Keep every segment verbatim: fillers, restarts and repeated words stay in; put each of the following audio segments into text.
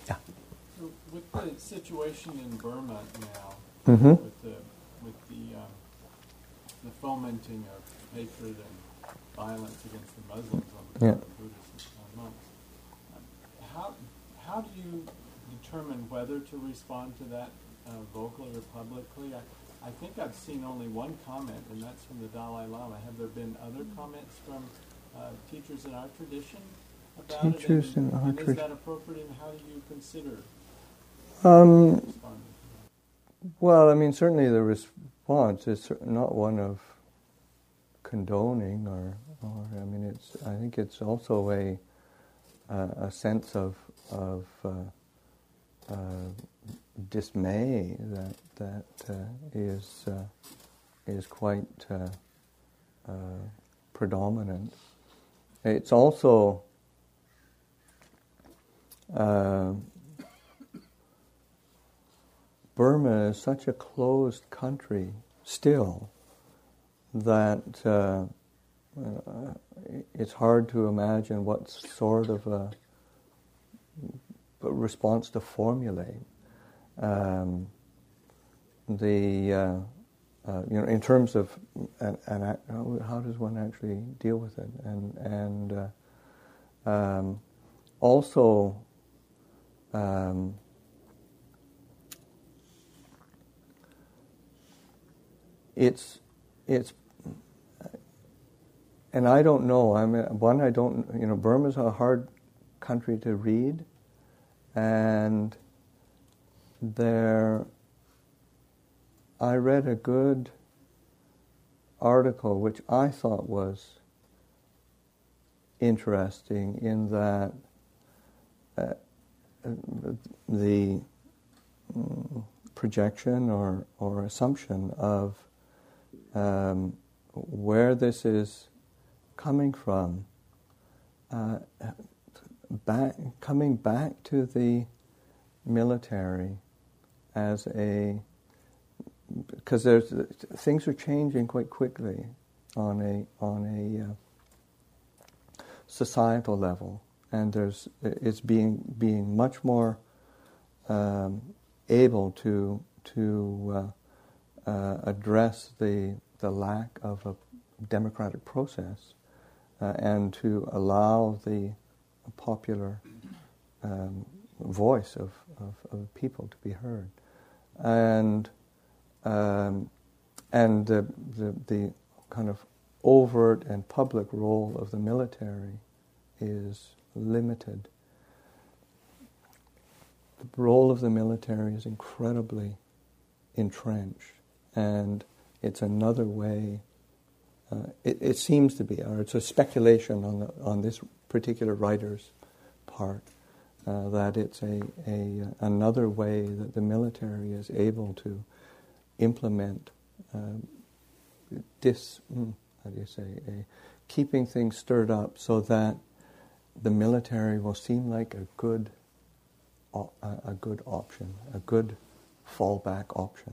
Yeah. So with the situation in Burma now, Mm-hmm. with the with the um, the fomenting of hatred and violence against the Muslims on the part Yeah. of Buddhists and monks, um, how how do you determine whether to respond to that uh, vocally or publicly? I, I think I've seen only one comment, and that's from the Dalai Lama. Have there been other comments from uh, teachers in our tradition about Teachers it? And, in our and is tradition. that appropriate, and how do you consider Um, responding to that? well, I mean, certainly the response is cer- not one of condoning, or, or I mean, it's. I think it's also a uh, a sense of of uh, uh, dismay that that uh, is uh, is quite uh, uh, predominant. It's also uh, Burma is such a closed country still that uh, uh, it's hard to imagine what sort of a response to formulate. Um, the uh, uh, you know, in terms of an, an, how does one actually deal with it, and and uh, um, also. Um, It's, it's, and I don't know. I mean, one, I don't. You know, Burma's a hard country to read, and there. I read a good article which I thought was interesting in that uh, the mm, projection or or assumption of Um, where this is coming from, uh, back, coming back to the military as a, because there's things are changing quite quickly on a on a uh, societal level, and there's it's being being much more um, able to to uh, Uh, address the the lack of a democratic process uh, and to allow the popular um, voice of, of, of people to be heard, and um, and the, the the kind of overt and public role of the military is limited. The role of the military is incredibly entrenched. And it's another way. Uh, it, it seems to be, or it's a speculation on the, on this particular writer's part, uh, that it's a, a another way that the military is able to implement uh, this. Mm, how do you say? A, keeping things stirred up so that the military will seem like a good, a, a good option, a good fallback option.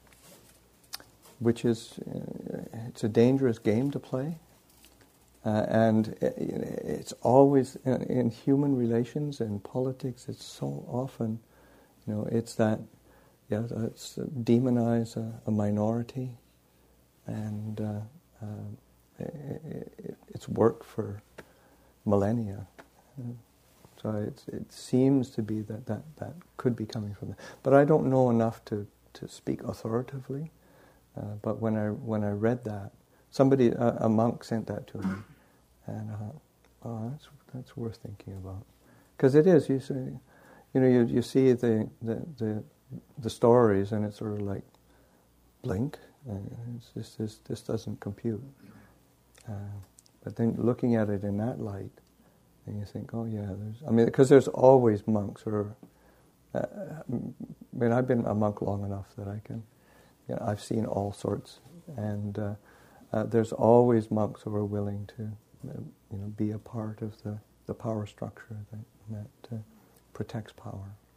Which is, uh, it's a dangerous game to play, uh, and it, it's always in, in human relations and politics. It's so often, you know, it's that, yeah, it's demonize a, a minority, and uh, uh, it, it, it's worked for millennia. So it's, it seems to be that, that that could be coming from that, but I don't know enough to, to speak authoritatively. Uh, but when I when I read that, somebody uh, a monk sent that to me, and I thought, oh, that's that's worth thinking about, because it is. You see, you know, you you see the the the, the stories, and it's sort of like, blink, and it's just this this doesn't compute. Uh, but then looking at it in that light, and you think, oh yeah, there's. I mean, because there's always monks who are. Uh, I mean, I've been a monk long enough that I can. You know, I've seen all sorts, and uh, uh, there's always monks who are willing to, uh, you know, be a part of the, the power structure that that uh, protects power.